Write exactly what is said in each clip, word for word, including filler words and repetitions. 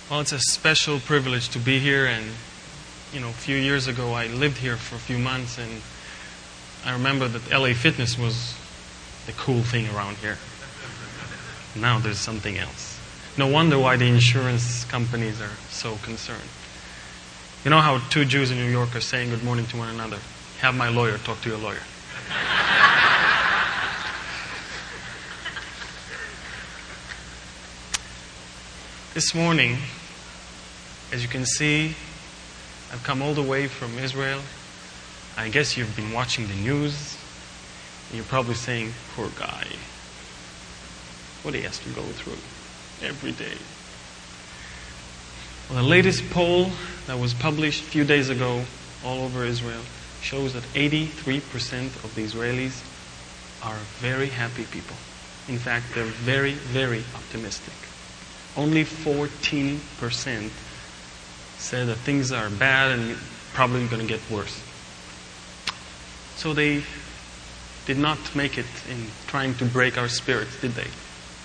Well, it's a special privilege to be here, and you know, a few years ago I lived here for a few months, and I remember that L A Fitness was the cool thing around here. Now there's something else. No wonder why the insurance companies are so concerned. You know how two Jews in New York are saying good morning to one another? Have my lawyer talk to your lawyer. This morning, as you can see, I've come all the way from Israel. I guess you've been watching the news, and you're probably saying, poor guy. What he has to go through every day. Well, the latest poll that was published a few days ago all over Israel shows that eighty-three percent of the Israelis are very happy people. In fact, they're very, very optimistic. Only fourteen percent said that things are bad and probably going to get worse. So they did not make it in trying to break our spirits, did they?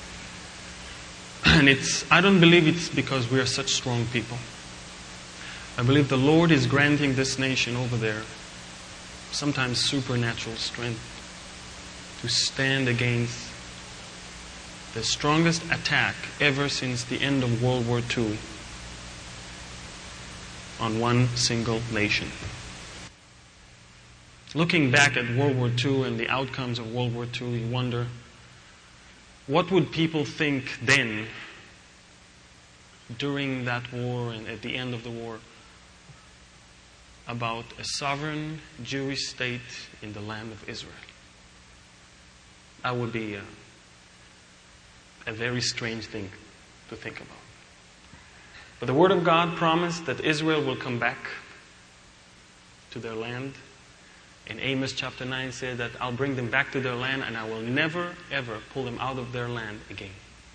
And it's, I don't believe it's because we are such strong people. I believe the Lord is granting this nation over there sometimes supernatural strength to stand against the strongest attack ever since the end of World War Two on one single nation. Looking back at World War Two and the outcomes of World War Two, you wonder, what would people think then, during that war and at the end of the war, about a sovereign Jewish state in the land of Israel? That would be a, a very strange thing to think about. But the Word of God promised that Israel will come back to their land. And Amos chapter nine said that I'll bring them back to their land and I will never, ever pull them out of their land again.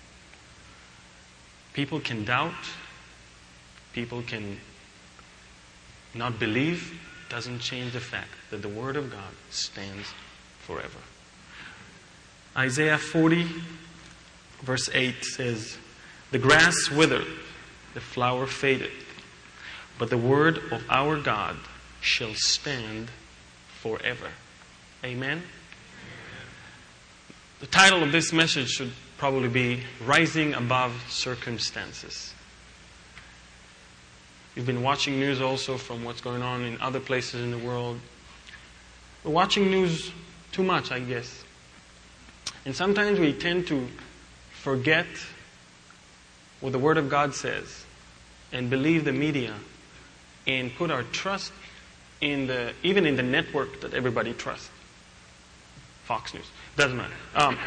People can doubt. People can not believe. Doesn't change the fact that the Word of God stands forever. Isaiah forty verse eight says, the grass withered, the flower faded, but the word of our God shall stand forever. Amen? The title of this message should probably be Rising Above Circumstances. You've been watching news also from what's going on in other places in the world. We're watching news too much, I guess. And sometimes we tend to forget what the Word of God says and believe the media and put our trust in the, even in the network that everybody trusts. Fox News. Doesn't matter. Um,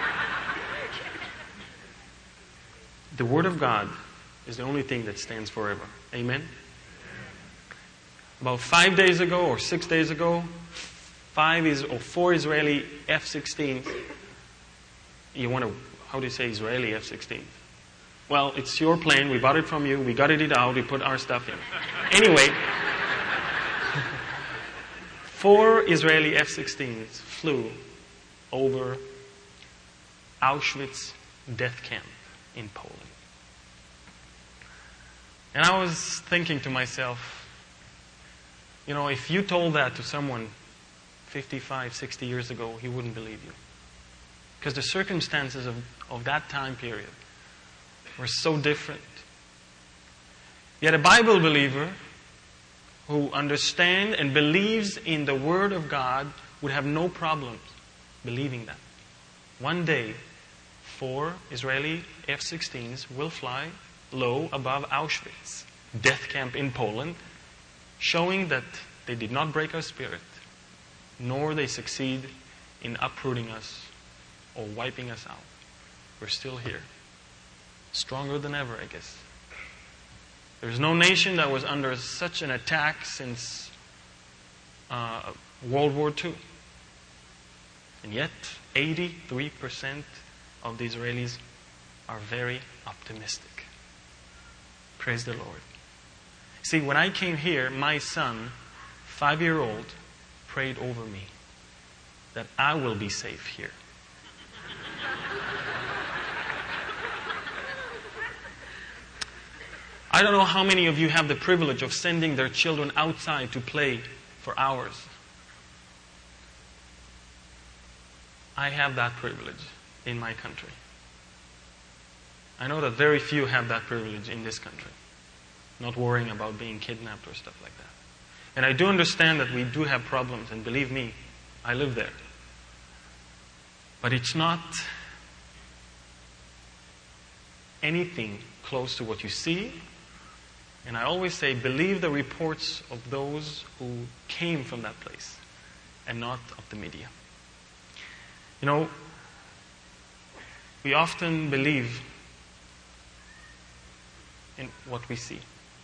the Word of God is the only thing that stands forever. Amen? About five days ago or six days ago, five is or four Israeli F sixteens. You want to, how do you say Israeli F sixteen? Well, it's your plane. We bought it from you. We gutted it out. We put our stuff in. Anyway, four Israeli F sixteens flew over Auschwitz death camp in Poland. And I was thinking to myself, you know, if you told that to someone fifty-five, sixty years ago, he wouldn't believe you. Because the circumstances of, of that time period were so different. Yet a Bible believer who understands and believes in the Word of God would have no problems believing that. One day, four Israeli F sixteens will fly low above Auschwitz, death camp in Poland, showing that they did not break our spirit, nor they succeed in uprooting us or wiping us out. We're still here. Stronger than ever, I guess. There's no nation that was under such an attack since uh, World War Two. And yet, eighty-three percent of the Israelis are very optimistic. Praise the Lord. See, when I came here, my son, five-year-old, prayed over me that I will be safe here. I don't know how many of you have the privilege of sending their children outside to play for hours. I have that privilege in my country. I know that very few have that privilege in this country, not worrying about being kidnapped or stuff like that. And I do understand that we do have problems, and believe me, I live there. But it's not anything close to what you see. And I always say, believe the reports of those who came from that place and not of the media. You know, we often believe in what we see.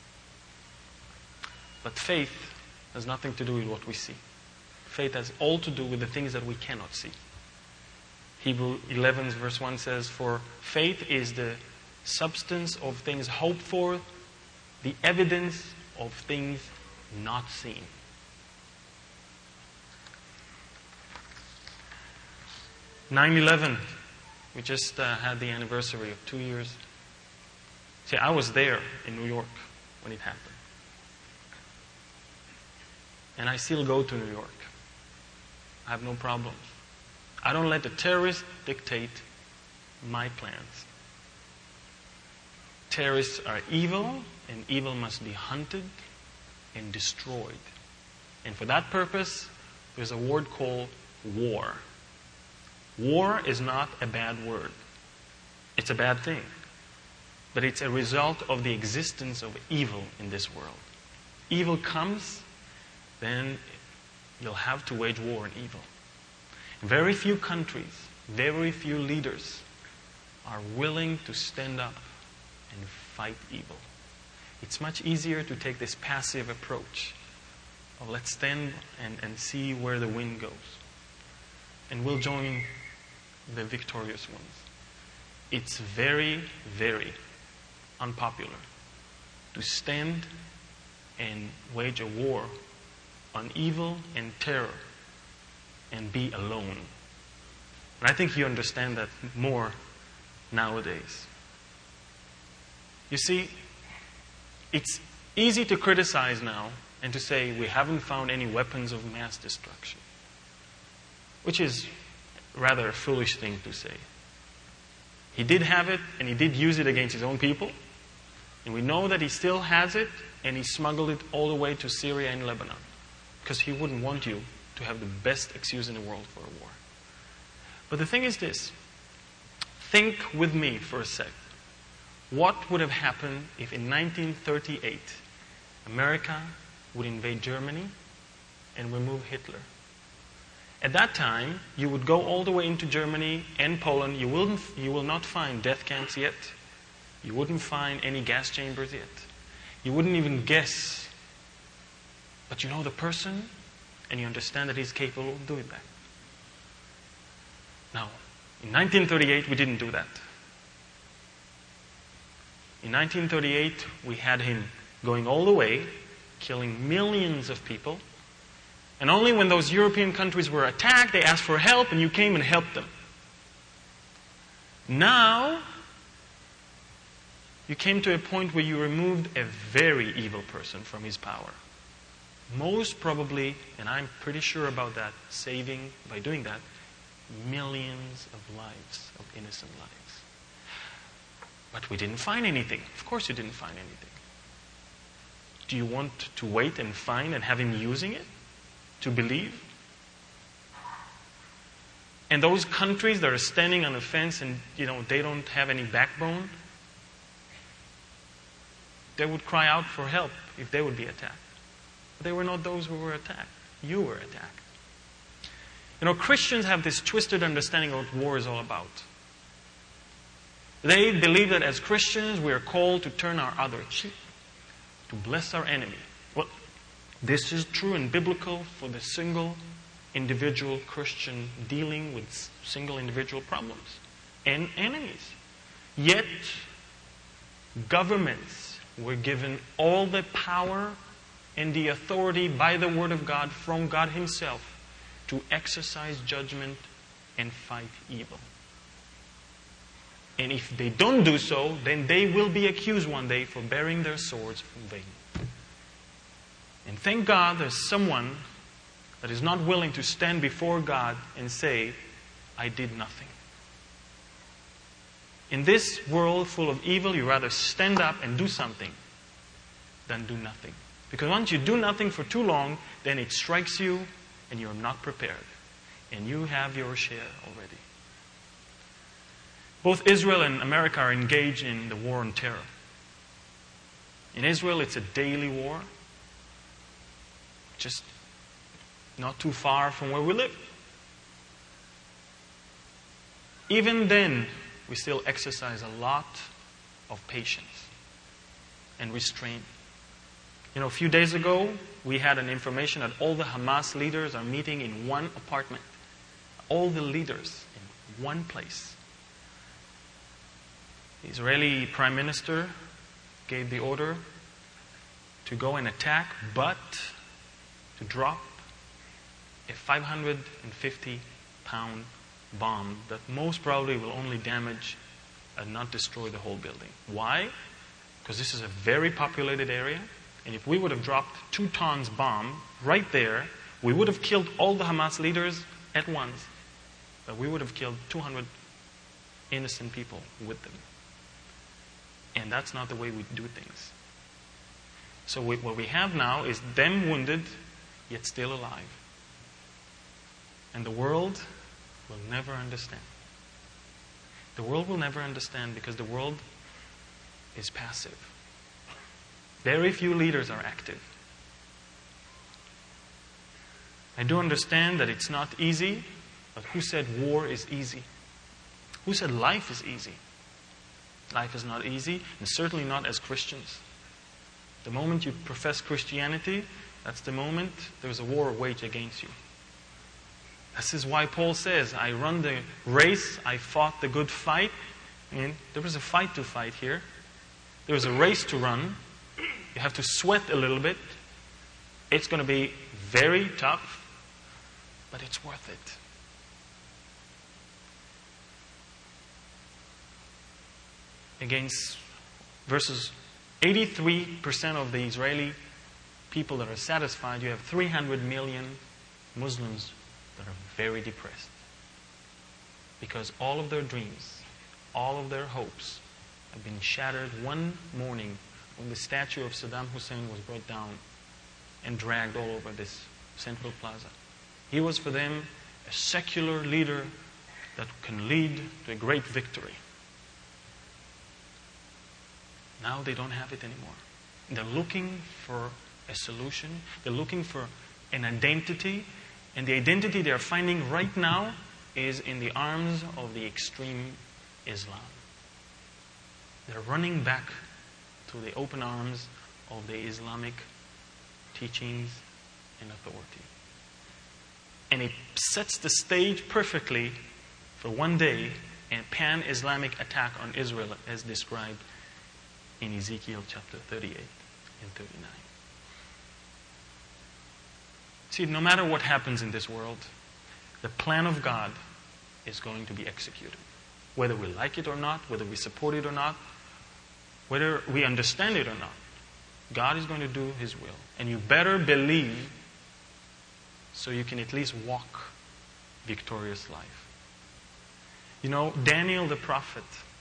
But faith has nothing to do with what we see. Faith has all to do with the things that we cannot see. Hebrews eleven verse one says, for faith is the substance of things hoped for, the evidence of things not seen. nine eleven, we just uh, had the anniversary of two years. See, I was there in New York when it happened. And I still go to New York. I have no problems. I don't let the terrorists dictate my plans. Terrorists are evil, and evil must be hunted and destroyed. And for that purpose, there's a word called war. War is not a bad word. It's a bad thing. But it's a result of the existence of evil in this world. Evil comes, then you'll have to wage war on evil. Very few countries, very few leaders are willing to stand up and fight evil. It's much easier to take this passive approach of let's stand and, and see where the wind goes. And we'll join the victorious ones. It's very, very unpopular to stand and wage a war on evil and terror and be alone. And I think you understand that more nowadays. You see, it's easy to criticize now and to say we haven't found any weapons of mass destruction, which is rather a foolish thing to say. He did have it, and he did use it against his own people. And we know that he still has it, and he smuggled it all the way to Syria and Lebanon, because he wouldn't want you to have the best excuse in the world for a war. But the thing is this. Think with me for a sec. What would have happened if in nineteen thirty-eight America would invade Germany and remove Hitler? At that time, you would go all the way into Germany and Poland. You wouldn't, you will not find death camps yet. You wouldn't find any gas chambers yet. You wouldn't even guess. But you know the person, and you understand that he's capable of doing that. Now, in nineteen thirty-eight, we didn't do that. In nineteen thirty-eight, we had him going all the way, killing millions of people. And only when those European countries were attacked, they asked for help, and you came and helped them. Now, you came to a point where you removed a very evil person from his power. Most probably, and I'm pretty sure about that, saving, by doing that, millions of lives, of innocent lives. But we didn't find anything. Of course you didn't find anything. Do you want to wait and find and have him using it to believe? And those countries that are standing on the fence and, you know, they don't have any backbone, they would cry out for help if they would be attacked. But they were not those who were attacked. You were attacked. You know, Christians have this twisted understanding of what war is all about. They believe that as Christians we are called to turn our other cheek, to bless our enemy. Well, this is true and biblical for the single individual Christian dealing with single individual problems and enemies. Yet, governments were given all the power and the authority by the Word of God from God Himself to exercise judgment and fight evil. And if they don't do so, then they will be accused one day for bearing their swords in vain. And thank God there's someone that is not willing to stand before God and say, I did nothing. In this world full of evil, you rather stand up and do something than do nothing. Because once you do nothing for too long, then it strikes you and you're not prepared. And you have your share already. Both Israel and America are engaged in the war on terror. In Israel, it's a daily war. Just not too far from where we live. Even then, we still exercise a lot of patience and restraint. You know, a few days ago, we had an information that all the Hamas leaders are meeting in one apartment. All the leaders in one place. The Israeli Prime Minister gave the order to go and attack, but to drop a five hundred fifty pound bomb that most probably will only damage and not destroy the whole building. Why? Because this is a very populated area, and if we would have dropped two tons bomb right there, we would have killed all the Hamas leaders at once, but we would have killed two hundred innocent people with them. And that's not the way we do things. So we, what we have now is them wounded, yet still alive. And the world will never understand. The world will never understand because the world is passive. Very few leaders are active. I do understand that it's not easy, but who said war is easy? Who said life is easy? Life is not easy, and certainly not as Christians. The moment you profess Christianity, that's the moment there's a war waged against you. This is why Paul says, I run the race, I fought the good fight. I mean, there was a fight to fight here. There was a race to run. You have to sweat a little bit. It's going to be very tough, but it's worth it. Against versus eighty-three percent of the Israeli people that are satisfied, you have three hundred million Muslims that are very depressed. Because all of their dreams, all of their hopes have been shattered one morning when the statue of Saddam Hussein was brought down and dragged all over this central plaza. He was for them a secular leader that can lead to a great victory. Now they don't have it anymore. They're looking for a solution. They're looking for an identity. And the identity they're finding right now is in the arms of the extreme Islam. They're running back to the open arms of the Islamic teachings and authority. And it sets the stage perfectly for one day a pan-Islamic attack on Israel as described in Ezekiel chapter thirty-eight and thirty-nine. See, no matter what happens in this world, the plan of God is going to be executed. Whether we like it or not, whether we support it or not, whether we understand it or not, God is going to do His will. And you better believe so you can at least walk victorious life. You know, Daniel the prophet,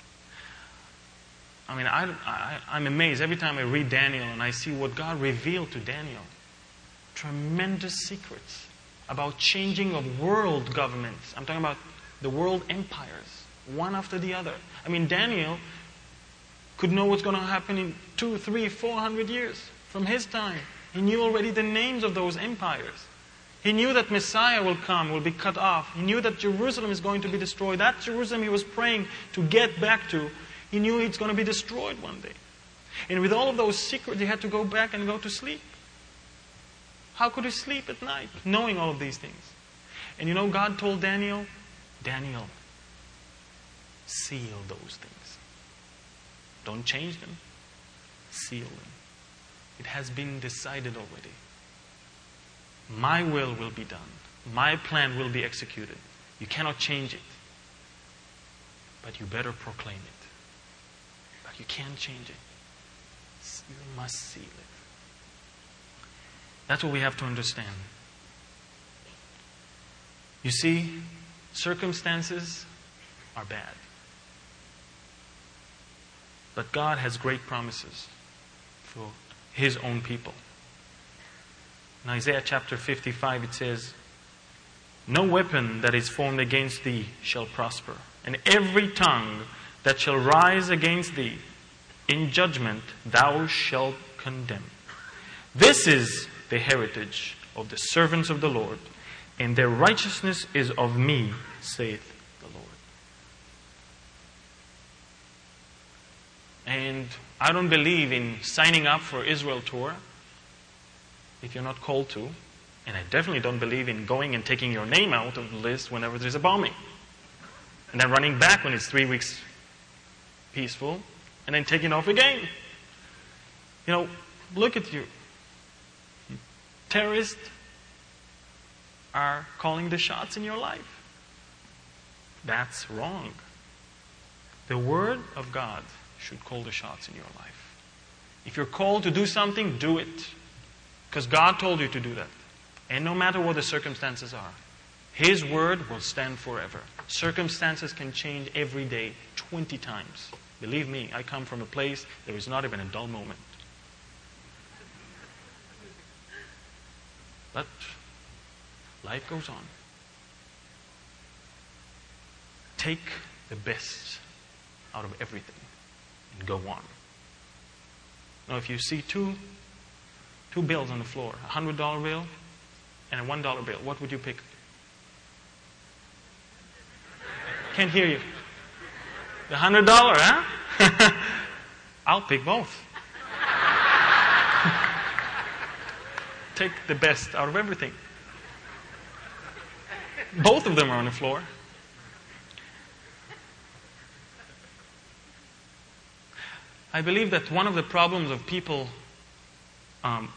I mean, I, I, I'm amazed every time I read Daniel and I see what God revealed to Daniel. Tremendous secrets about changing of world governments. I'm talking about the world empires, one after the other. I mean, Daniel could know what's going to happen in two, three, four hundred years from his time. He knew already the names of those empires. He knew that Messiah will come, will be cut off. He knew that Jerusalem is going to be destroyed. That Jerusalem he was praying to get back to, he knew it's going to be destroyed one day. And with all of those secrets, he had to go back and go to sleep. How could he sleep at night, knowing all of these things? And you know, God told Daniel, Daniel, seal those things. Don't change them. Seal them. It has been decided already. My will will be done. My plan will be executed. You cannot change it. but you better proclaim it. But you can't change it. You must seal it. That's what we have to understand. You see, circumstances are bad. But God has great promises for His own people. In Isaiah chapter fifty-five it says, "No weapon that is formed against thee shall prosper, and every tongue that shall rise against thee in judgment thou shalt condemn. This is the heritage of the servants of the Lord, and their righteousness is of me, saith the Lord." And I don't believe in signing up for Israel tour if you're not called to. And I definitely don't believe in going and taking your name out of the list whenever there's a bombing. And then running back when it's three weeks peaceful, and then taking off again. You know, look at you. Terrorists are calling the shots in your life. That's wrong. The Word of God should call the shots in your life. If you're called to do something, do it. Because God told you to do that. And no matter what the circumstances are, His Word will stand forever. Circumstances can change every day, twenty times. Believe me, I come from a place there is not even a dull moment. But life goes on. Take the best out of everything and go on. Now, if you see two, two bills on the floor, a hundred dollar bill and a one dollar bill, what would you pick? Can't hear you. The hundred dollar, huh? I'll pick both. Take the best out of everything. Both of them are on the floor. I believe that one of the problems of people um,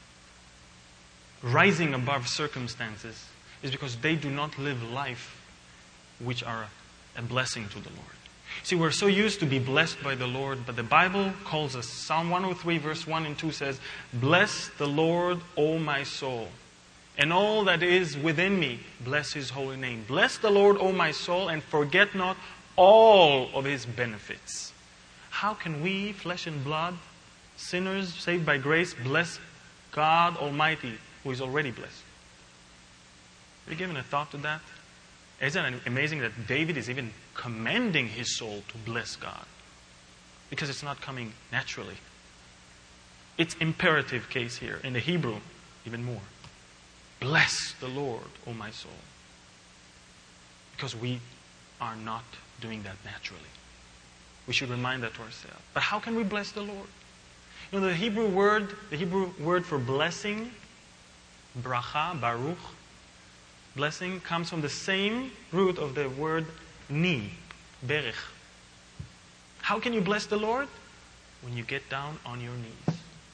rising above circumstances is because they do not live life which are a blessing to the Lord. See, we're so used to be blessed by the Lord, but the Bible calls us, Psalm one oh three verse one and two says, "Bless the Lord, O my soul, and all that is within me, bless His holy name. Bless the Lord, O my soul, and forget not all of His benefits." How can we, flesh and blood, sinners saved by grace, bless God Almighty, who is already blessed? Have you given a thought to that? Isn't it amazing that David is even commanding his soul to bless God? Because it's not coming naturally. It's imperative case here. In the Hebrew, even more. Bless the Lord, O my soul. Because we are not doing that naturally. We should remind that to ourselves. But how can we bless the Lord? You know, the Hebrew word, the Hebrew word for blessing, bracha, baruch, blessing, comes from the same root of the word ni, berech. How can you bless the Lord? When you get down on your knees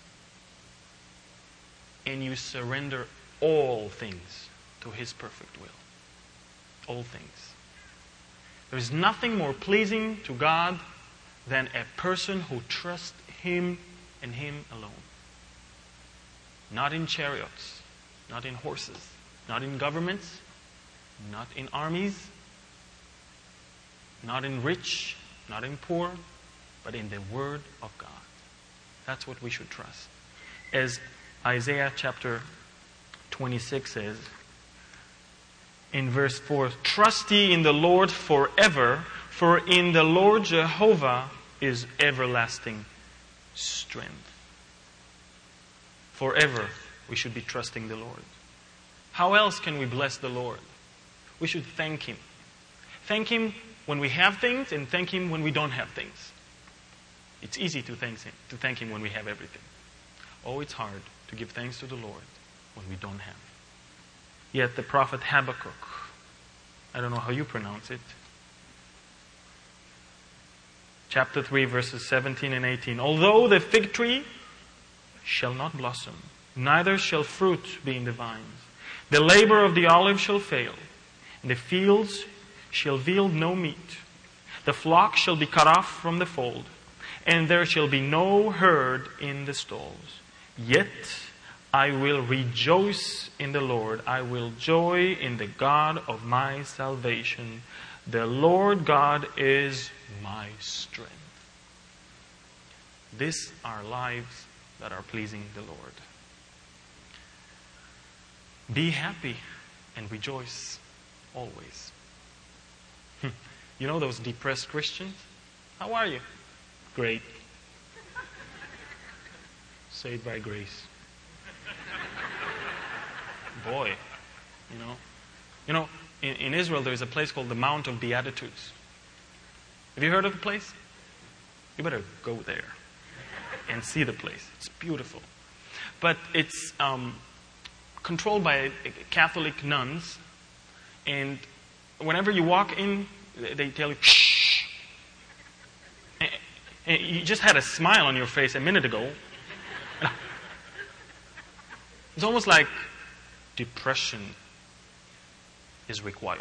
and you surrender all things to His perfect will. All things. There is nothing more pleasing to God than a person who trusts Him and Him alone. Not in chariots, not in horses, not in governments, not in armies, not in rich, not in poor, but in the Word of God. That's what we should trust. As Isaiah chapter twenty-six says, in verse four, "Trust ye in the Lord forever, for in the Lord Jehovah is everlasting strength." Forever we should be trusting the Lord. How else can we bless the Lord? We should thank Him. Thank Him when we have things and thank Him when we don't have things. It's easy to thank Him, to thank Him when we have everything. Oh, it's hard to give thanks to the Lord when we don't have. Yet the prophet Habakkuk, I don't know how you pronounce it, chapter three, verses seventeen and eighteen. "Although the fig tree shall not blossom, neither shall fruit be in the vines, the labor of the olive shall fail, and the fields shall yield no meat. The flock shall be cut off from the fold, and there shall be no herd in the stalls. Yet I will rejoice in the Lord. I will joy in the God of my salvation. The Lord God is my strength. These are lives that are pleasing the Lord. Be happy and rejoice always. You know those depressed Christians? How are you? Great. Saved by grace. Boy, you know. You know, in, in Israel there is a place called the Mount of Beatitudes. Have you heard of the place? You better go there and see the place. It's beautiful. But it's um, controlled by Catholic nuns, and whenever you walk in, they tell you, shh. And, and you just had a smile on your face a minute ago. It's almost like depression is required.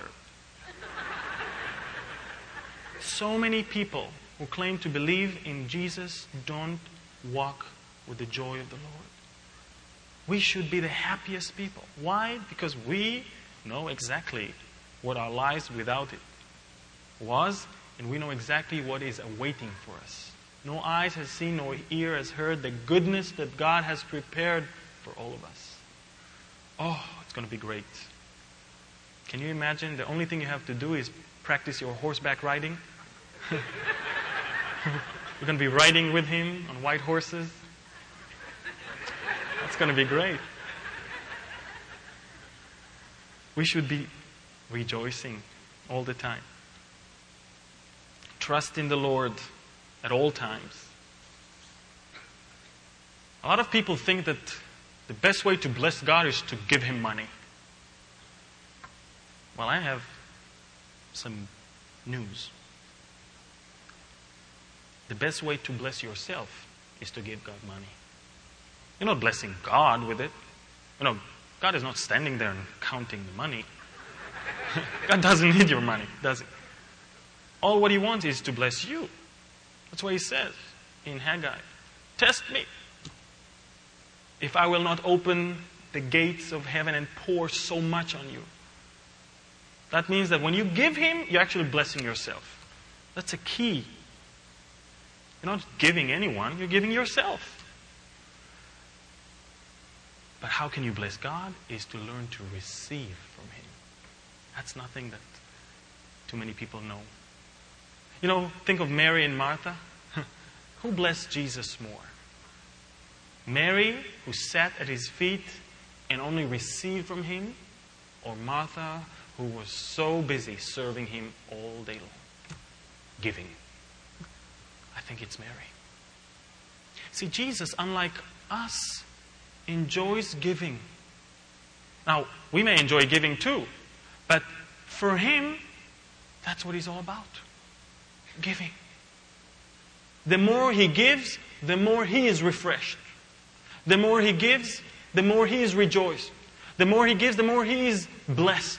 So many people who claim to believe in Jesus don't walk with the joy of the Lord. We should be the happiest people. Why? Because we know exactly what our lives without it was, and we know exactly what is awaiting for us. No eyes has seen, no ear has heard the goodness that God has prepared for all of us. Oh, it's going to be great. Can you imagine? The only thing you have to do is practice your horseback riding. We're going to be riding with Him on white horses. That's going to be great. We should be rejoicing all the time. Trust in the Lord at all times. A lot of people think that the best way to bless God is to give Him money. Well, I have some news. The best way to bless yourself is to give God money. You're not blessing God with it. You know, God is not standing there and counting the money. God doesn't need your money, does He? All what He wants is to bless you. That's what He says in Haggai. Test me. If I will not open the gates of heaven and pour so much on you. That means that when you give Him, you're actually blessing yourself. That's a key. You're not giving anyone, you're giving yourself. But how can you bless God? Is to learn to receive from Him. That's nothing that too many people know. You know, think of Mary and Martha. Who blessed Jesus more? Mary, who sat at His feet and only received from Him, or Martha, who was so busy serving Him all day long, giving? I think it's Mary. See, Jesus, unlike us, enjoys giving. Now, we may enjoy giving too, but for Him, that's what He's all about. Giving. The more He gives, the more He is refreshed. The more He gives, the more He is rejoiced. The more He gives, the more He is blessed.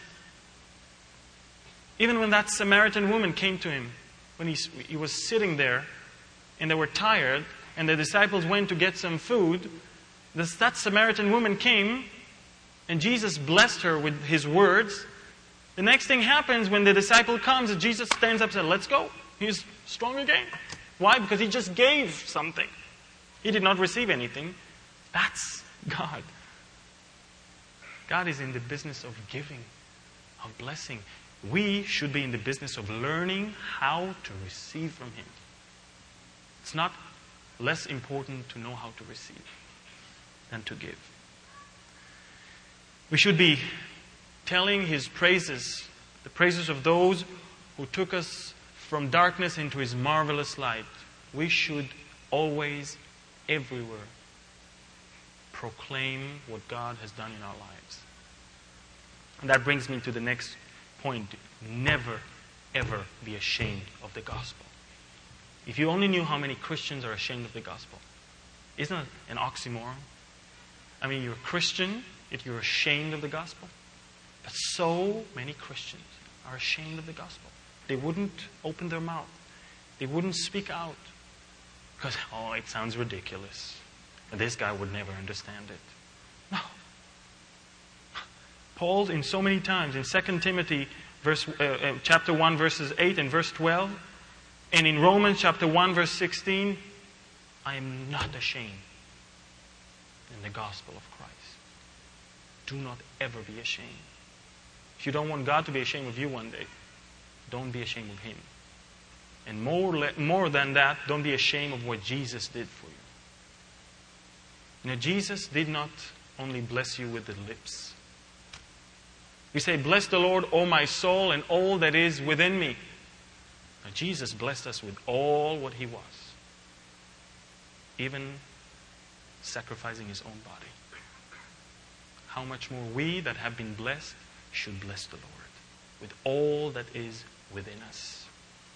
Even when that Samaritan woman came to Him, when he, he was sitting there, and they were tired, and the disciples went to get some food, this, that Samaritan woman came, and Jesus blessed her with His words. The next thing happens when the disciple comes, and Jesus stands up and says, let's go. He's strong again. Why? Because He just gave something. He did not receive anything. That's God. God is in the business of giving, of blessing. We should be in the business of learning how to receive from Him. It's not less important to know how to receive than to give. We should be telling His praises, the praises of those who took us from darkness into His marvelous light. We should always, everywhere, proclaim what God has done in our lives. And that brings me to the next point. Never, ever be ashamed of the gospel. If you only knew how many Christians are ashamed of the gospel. Isn't it an oxymoron? I mean, you're a Christian if you're ashamed of the gospel. But so many Christians are ashamed of the gospel. They wouldn't open their mouth. They wouldn't speak out. Because, oh, it sounds ridiculous. This guy would never understand it. No. Paul, in so many times, in Second Timothy verse, uh, uh, chapter one, verses eight and verse twelve, and in Romans chapter one, verse sixteen, I am not ashamed in the gospel of Christ. Do not ever be ashamed. If you don't want God to be ashamed of you one day, don't be ashamed of Him. And more, more than that, don't be ashamed of what Jesus did for you. You know, Jesus did not only bless you with the lips. We say, bless the Lord, O my soul, and all that is within me. Now, Jesus blessed us with all what He was. Even sacrificing His own body. How much more we that have been blessed should bless the Lord with all that is within us.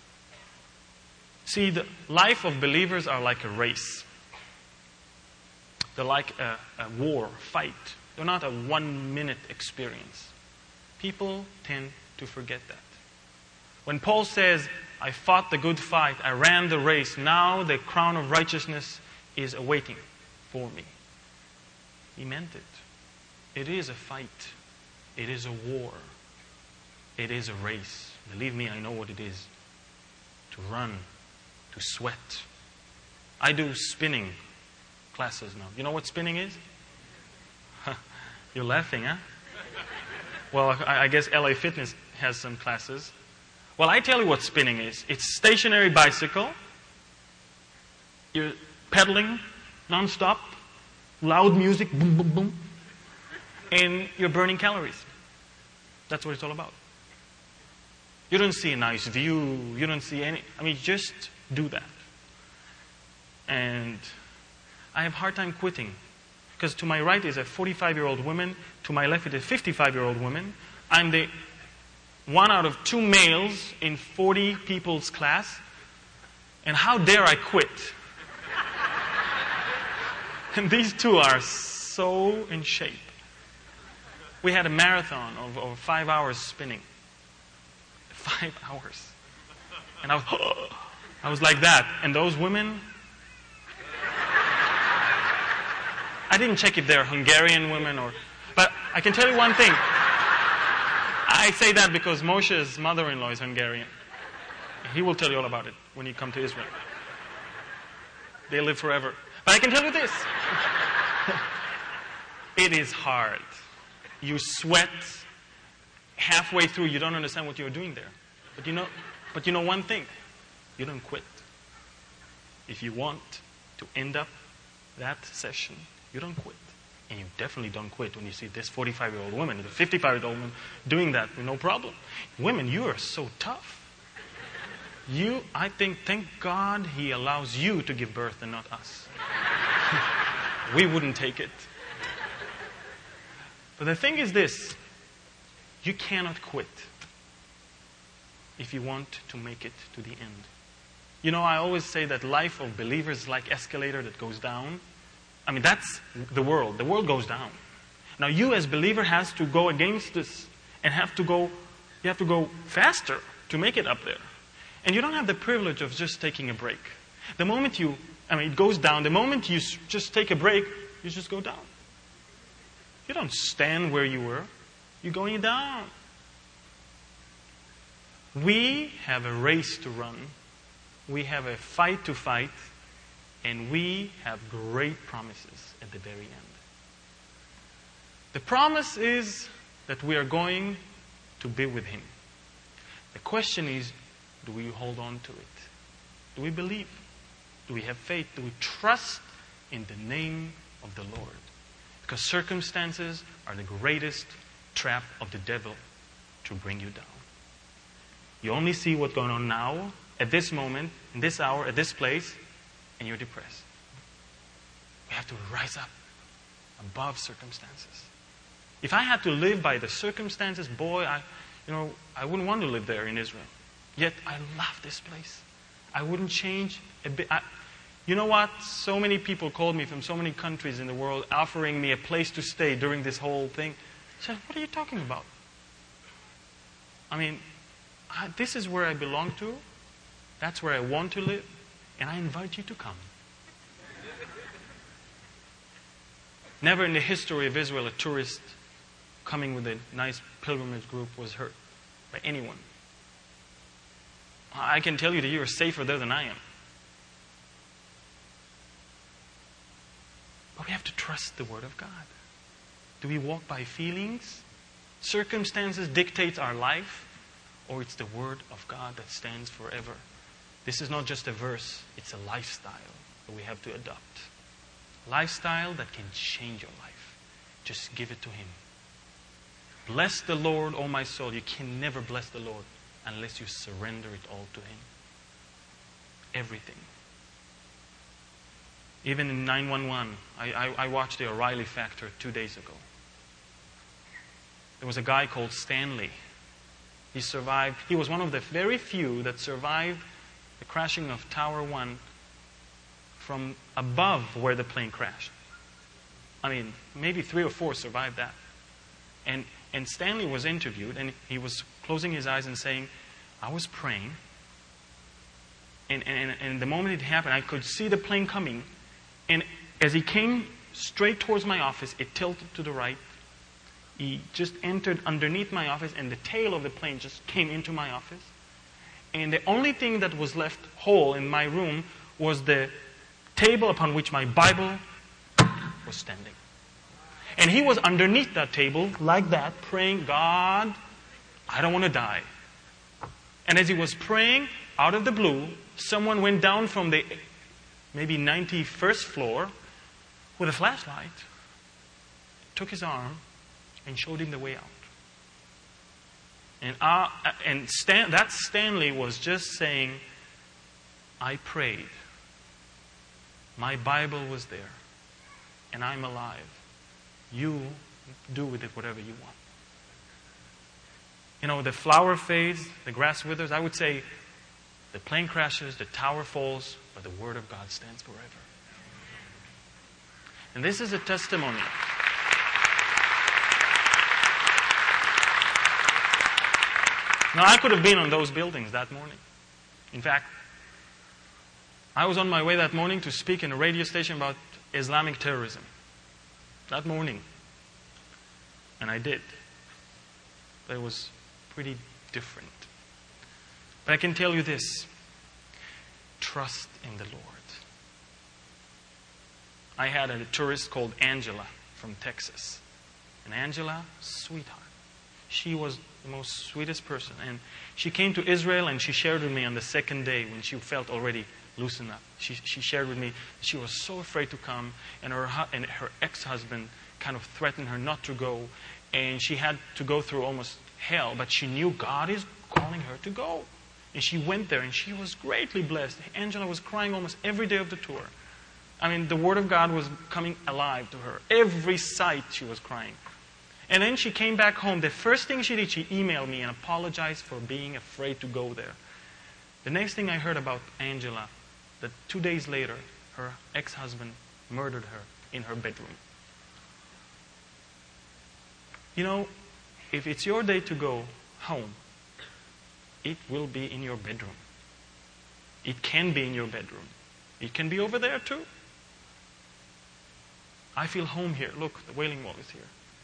See, the life of believers are like a race. They're like a, a war, a fight. They're not a one-minute experience. People tend to forget that. When Paul says, I fought the good fight, I ran the race, now the crown of righteousness is awaiting for me. He meant it. It is a fight. It is a war. It is a race. Believe me, I know what it is. To run, to sweat. I do spinning classes now. You know what spinning is? You're laughing, huh? Well, I, I guess L A Fitness has some classes. Well, I tell you what spinning is. It's stationary bicycle. You're pedaling non-stop. Loud music, boom, boom, boom. And you're burning calories. That's what it's all about. You don't see a nice view. You don't see any... I mean, just do that. And I have a hard time quitting. Because to my right is a forty-five-year-old woman. To my left is a fifty-five-year-old woman. I'm the one out of two males in forty people's class. And how dare I quit? And these two are so in shape. We had a marathon of, of five hours spinning. Five hours. And I was, oh, I was like that. And those women, I didn't check if they're Hungarian women or... But I can tell you one thing. I say that because Moshe's mother-in-law is Hungarian. He will tell you all about it when you come to Israel. They live forever. But I can tell you this. It is hard. You sweat halfway through. You don't understand what you're doing there. But you know, but you know one thing. You don't quit. If you want to end up that session, you don't quit. And you definitely don't quit when you see this forty-five-year-old woman, the fifty-five-year-old woman doing that with no problem. Women, you are so tough. You, I think, thank God He allows you to give birth and not us. We wouldn't take it. But the thing is this. You cannot quit if you want to make it to the end. You know, I always say that life of believers is like escalator that goes down. I mean, that's the world. The world goes down. Now, you as believer has to go against this and have to go, you have to go faster to make it up there. And you don't have the privilege of just taking a break. The moment you, I mean, it goes down. The moment you just take a break, you just go down. You don't stand where you were. You're going down. We have a race to run. We have a fight to fight. And we have great promises at the very end. The promise is that we are going to be with Him. The question is, do we hold on to it? Do we believe? Do we have faith? Do we trust in the name of the Lord? Because circumstances are the greatest trap of the devil to bring you down. You only see what's going on now, at this moment, in this hour, at this place, and you're depressed. We have to rise up above circumstances. If I had to live by the circumstances, boy, I, you know, I wouldn't want to live there in Israel. Yet I love this place. I wouldn't change a bit. I, you know what? So many people called me from so many countries in the world offering me a place to stay during this whole thing. I said, what are you talking about? I mean, I, this is where I belong to. That's where I want to live. And I invite you to come. Never in the history of Israel a tourist coming with a nice pilgrimage group was hurt by anyone. I can tell you that you are safer there than I am. But we have to trust the Word of God. Do we walk by feelings? Circumstances dictate our life? Or it's the Word of God that stands forever? This is not just a verse, it's a lifestyle that we have to adopt. Lifestyle that can change your life. Just give it to Him. Bless the Lord, O my soul. You can never bless the Lord unless you surrender it all to Him. Everything. Even in nine one one, I, I, I watched the O'Reilly Factor two days ago. There was a guy called Stanley. He survived. He was one of the very few that survived the crashing of Tower One from above where the plane crashed. I mean, maybe three or four survived that. And and Stanley was interviewed, and he was closing his eyes and saying, I was praying, and, and, and the moment it happened, I could see the plane coming, and as he came straight towards my office, it tilted to the right. He just entered underneath my office, and the tail of the plane just came into my office. And the only thing that was left whole in my room was the table upon which my Bible was standing. And he was underneath that table, like that, praying, God, I don't want to die. And as he was praying, out of the blue, someone went down from the maybe ninety-first floor with a flashlight, took his arm, and showed him the way out. And, uh, and Stan, that Stanley was just saying, I prayed. My Bible was there. And I'm alive. You do with it whatever you want. You know, the flower fades, the grass withers. I would say the plane crashes, the tower falls, but the Word of God stands forever. And this is a testimony. Now, I could have been on those buildings that morning. In fact, I was on my way that morning to speak in a radio station about Islamic terrorism. That morning. And I did. But it was pretty different. But I can tell you this. Trust in the Lord. I had a tourist called Angela from Texas. And Angela, sweetheart. She was the most sweetest person. And she came to Israel and she shared with me on the second day when she felt already loosen up. She, she shared with me she was so afraid to come, and her and her ex-husband kind of threatened her not to go, and she had to go through almost hell, but she knew God is calling her to go. And she went there, and she was greatly blessed. Angela was crying almost every day of the tour. I mean, the Word of God was coming alive to her. Every sight she was crying. And then she came back home. The first thing she did, she emailed me and apologized for being afraid to go there. The next thing I heard about Angela, that two days later, her ex-husband murdered her in her bedroom. You know, if it's your day to go home, it will be in your bedroom. It can be in your bedroom. It can be over there too. I feel home here. Look, the Wailing Wall is here.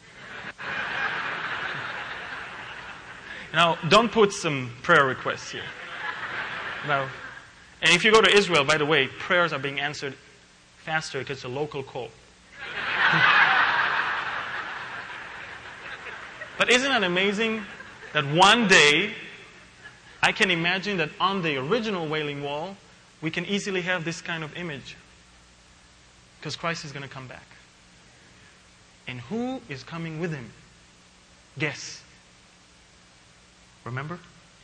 Now, don't put some prayer requests here. Now, and if you go to Israel, by the way, prayers are being answered faster because it's a local call. But isn't it amazing that one day, I can imagine that on the original Wailing Wall, we can easily have this kind of image. Because Christ is going to come back. And who is coming with Him? Guess. Remember?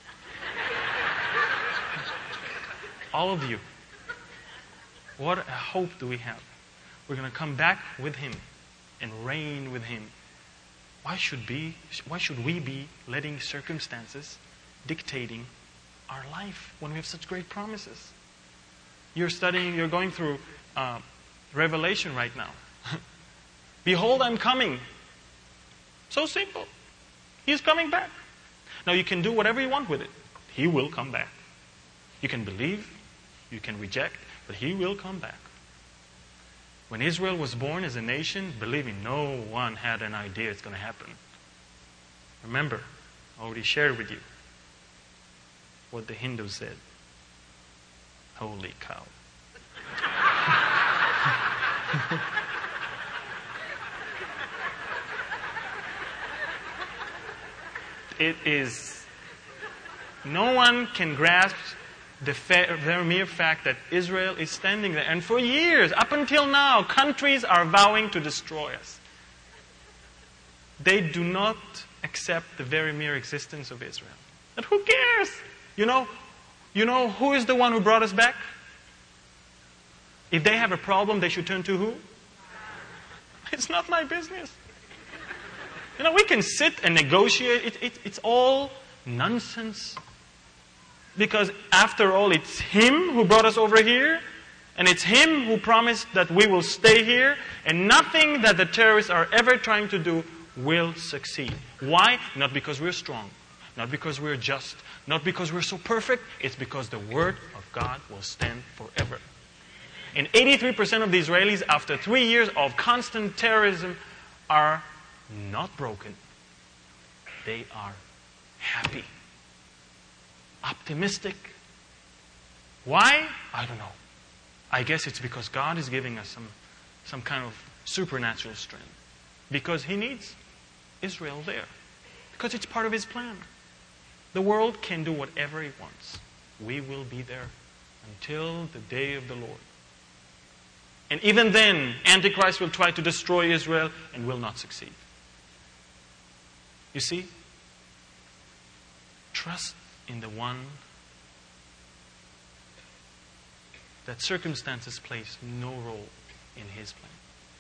All of you. What a hope do we have. We're going to come back with Him and reign with Him. Why should be, why should we be letting circumstances dictating our life when we have such great promises? You're studying, you're going through uh, Revelation right now. Behold, I'm coming. So simple. He's coming back. Now you can do whatever you want with it. He will come back. You can believe, you can reject, but He will come back. When Israel was born as a nation, believe me, no one had an idea it's going to happen. Remember, I already shared with you what the Hindu said. Holy cow. It is, no one can grasp the fa- very mere fact that Israel is standing there. And for years, up until now, countries are vowing to destroy us. They do not accept the very mere existence of Israel. But who cares? You know, you know who is the one who brought us back? If they have a problem, they should turn to who? It's not my business. You know, we can sit and negotiate. It, it, it's all nonsense. Because after all, it's Him who brought us over here. And it's Him who promised that we will stay here. And nothing that the terrorists are ever trying to do will succeed. Why? Not because we're strong. Not because we're just. Not because we're so perfect. It's because the Word of God will stand forever. And eighty-three percent of the Israelis, after three years of constant terrorism, are not broken. They are happy. Optimistic. Why? I don't know. I guess it's because God is giving us some, some kind of supernatural strength. Because He needs Israel there. Because it's part of His plan. The world can do whatever it wants. We will be there until the day of the Lord. And even then, Antichrist will try to destroy Israel and will not succeed. You see, trust in the one that circumstances plays no role in His plan.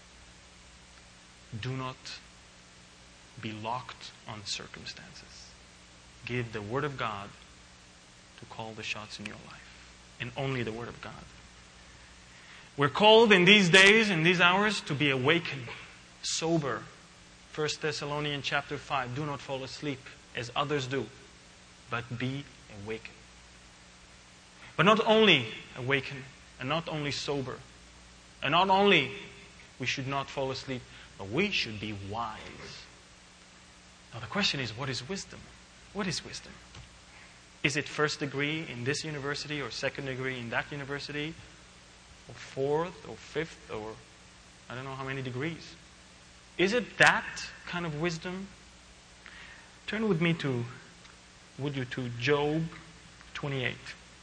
Do not be locked on circumstances. Give the Word of God to call the shots in your life. And only the Word of God. We're called in these days, in these hours, to be awakened, sober. First Thessalonians chapter five, do not fall asleep as others do, but be awakened. But not only awakened, and not only sober, and not only we should not fall asleep, but we should be wise. Now the question is, what is wisdom? What is wisdom? Is it first degree in this university or second degree in that university? Or fourth or fifth or I don't know how many degrees? Is it that kind of wisdom? Turn with me to, would you, to Job twenty-eight.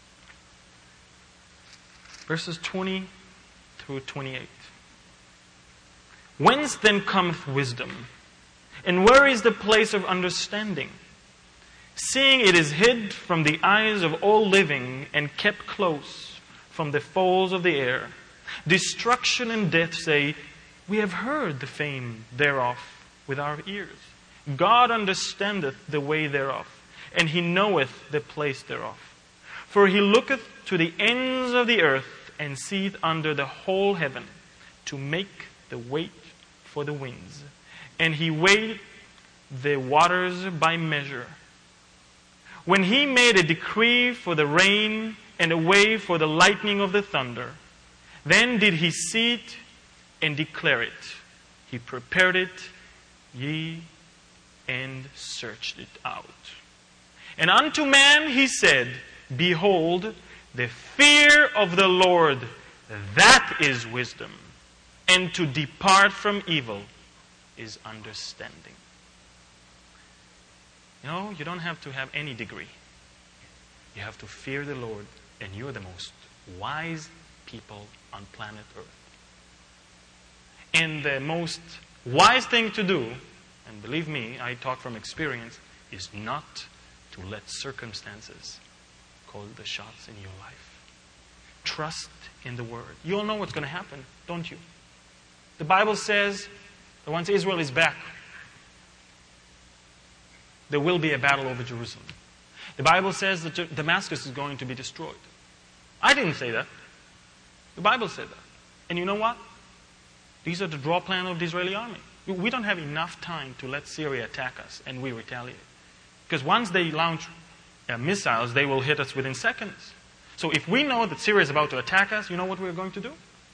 Verses twenty through twenty-eight. Whence then cometh wisdom? And where is the place of understanding? Seeing it is hid from the eyes of all living and kept close from the fowls of the air. Destruction and death say, we have heard the fame thereof with our ears. God understandeth the way thereof, and He knoweth the place thereof. For He looketh to the ends of the earth, and seeth under the whole heaven, to make the weight for the winds. And He weighed the waters by measure. When He made a decree for the rain, and a way for the lightning of the thunder, then did He see it and declare it. He prepared it, ye and searched it out. And unto man He said, behold, the fear of the Lord, that is wisdom, and to depart from evil is understanding. You know, you don't have to have any degree. You have to fear the Lord, and you're the most wise people on planet Earth. And the most wise thing to do, and believe me, I talk from experience, is not to let circumstances call the shots in your life. Trust in the Word. You all know what's going to happen, don't you? The Bible says that once Israel is back, there will be a battle over Jerusalem. The Bible says that Damascus is going to be destroyed. I didn't say that. The Bible said that. And you know what? These are the draw plan of the Israeli army. We don't have enough time to let Syria attack us and we retaliate. Because once they launch uh, missiles, they will hit us within seconds. So if we know that Syria is about to attack us, you know what we're going to do?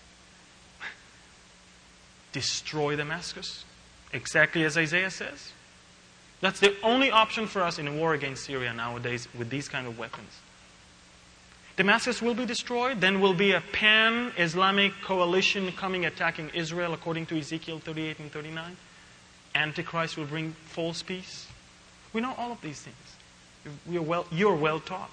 Destroy Damascus. Exactly as Isaiah says. That's the only option for us in a war against Syria nowadays with these kind of weapons. Damascus will be destroyed. Then will be a pan-Islamic coalition coming attacking Israel according to Ezekiel thirty-eight and thirty-nine. Antichrist will bring false peace. We know all of these things. We are well, you're well taught.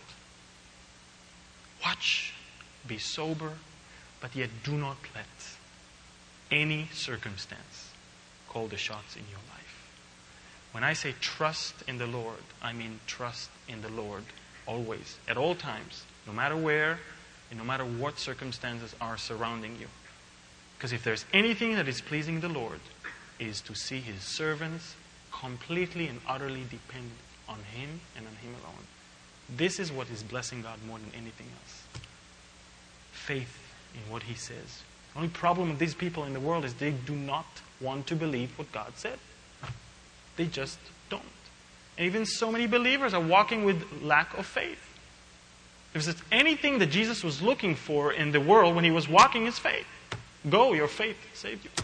Watch, be sober, but yet do not let any circumstance call the shots in your life. When I say trust in the Lord, I mean trust in the Lord always, at all times, no matter where and no matter what circumstances are surrounding you. Because if there's anything that is pleasing the Lord, it is to see His servants completely and utterly depend on Him and on Him alone. This is what is blessing God more than anything else. Faith in what He says. The only problem with these people in the world is they do not want to believe what God said. They just don't. And even so many believers are walking with lack of faith. If there's anything that Jesus was looking for in the world when He was walking, His faith. Go, your faith saved you.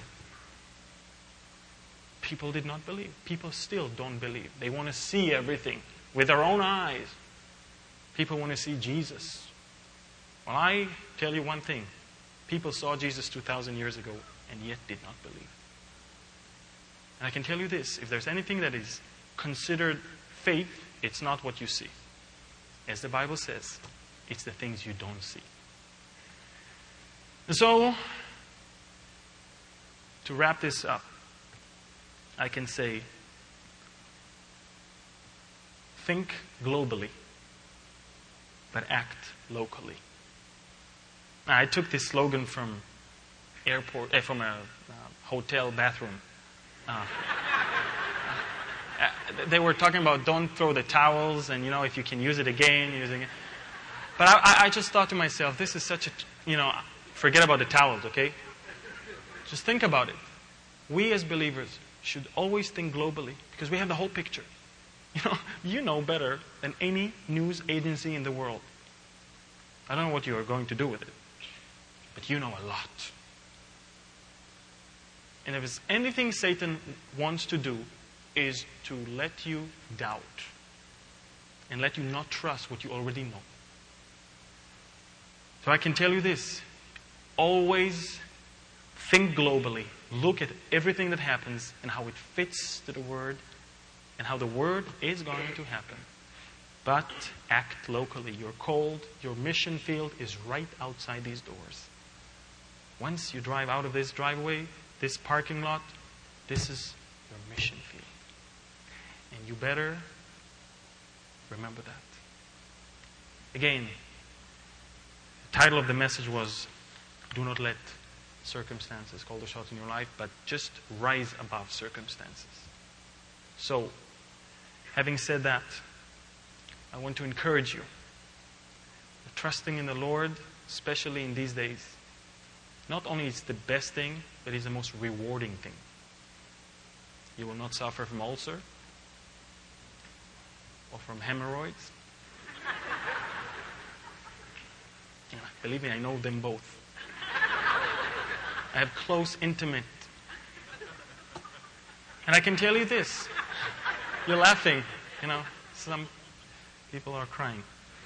People did not believe. People still don't believe. They want to see everything with their own eyes. People want to see Jesus. Well, I tell you one thing. People saw Jesus two thousand years ago and yet did not believe. And I can tell you this. If there's anything that is considered faith, it's not what you see. As the Bible says, it's the things you don't see. And so, to wrap this up, I can say, think globally, but act locally. Now, I took this slogan from airport, eh, from a uh, hotel bathroom. Uh, uh, they were talking about don't throw the towels, and you know if you can use it again, use it again. But I, I just thought to myself, this is such a, you know, forget about the towels, okay? Just think about it. We as believers should always think globally because we have the whole picture. You know, you know better than any news agency in the world. I don't know what you are going to do with it, but you know a lot. And if there's anything Satan wants to do is to let you doubt and let you not trust what you already know. So I can tell you this, always think globally. Look at everything that happens and how it fits to the Word and how the Word is going to happen. But act locally. You're called, your mission field is right outside these doors. Once you drive out of this driveway, this parking lot, this is your mission field. And you better remember that. Again, the title of the message was, Do Not Let Circumstances Call the Shots in your life, but just rise above circumstances. So, having said that, I want to encourage you. Trusting in the Lord, especially in these days, not only is the best thing, but it's the most rewarding thing. You will not suffer from ulcer or from hemorrhoids. Yeah, believe me, I know them both. I have close, intimate. And I can tell you this. You're laughing, you know. Some people are crying.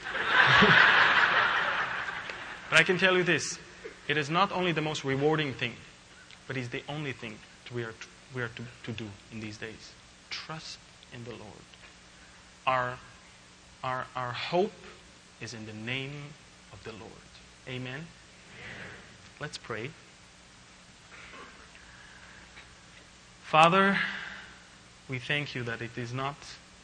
But I can tell you this. It is not only the most rewarding thing, but it's the only thing we are, we are to, to do in these days. Trust in the Lord. Our, our, our hope is in the name of the Lord. Amen? Amen. Let's pray. Father, we thank you that it is not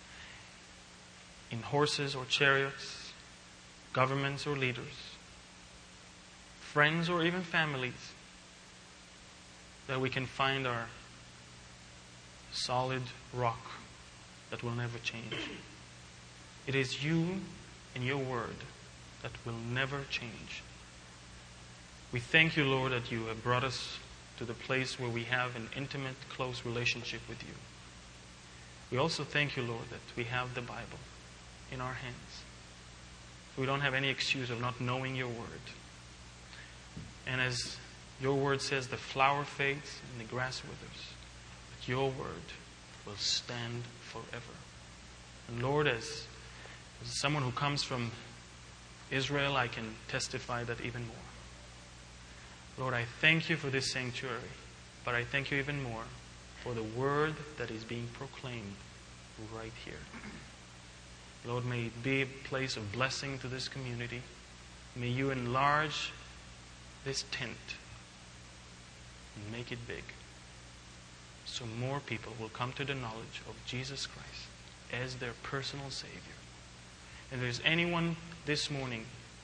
in horses or chariots, governments or leaders, friends or even families, that we can find our solid rock that will never change. It is you and your word that will never change. We thank you, Lord, that you have brought us to the place where we have an intimate, close relationship with you. We also thank you, Lord, that we have the Bible. in our hands. We don't have any excuse of not knowing your word. And as your word says, the flower fades and the grass withers, but your word will stand forever. And Lord, as, as someone who comes from Israel, I can testify that even more. Lord, I thank you for this sanctuary, but I thank you even more for the word that is being proclaimed right here. Lord, may it be a place of blessing to this community. May you enlarge this tent and make it big, so more people will come to the knowledge of Jesus Christ as their personal Savior. And if there's anyone this morning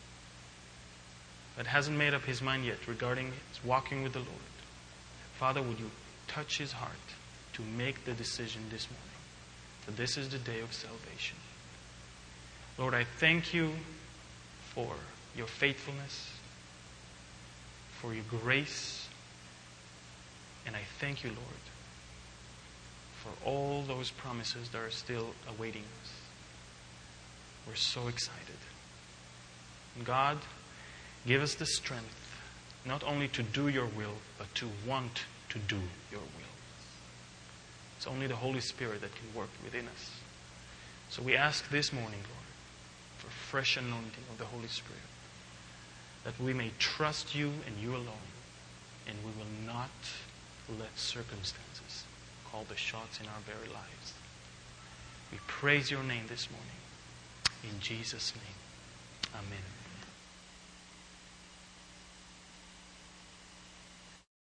that hasn't made up his mind yet regarding his walking with the Lord, Father, would you touch his heart to make the decision this morning? For this is the day of salvation. Lord, I thank you for your faithfulness, for your grace, and I thank you, Lord, for all those promises that are still awaiting us. We're so excited. And God, give us the strength not only to do your will, but to want to do your will. It's only the Holy Spirit that can work within us. So we ask this morning, Lord, for fresh anointing of the Holy Spirit, that we may trust you and you alone, and we will not let circumstances call the shots in our very lives. We praise your name this morning. In Jesus' name, amen.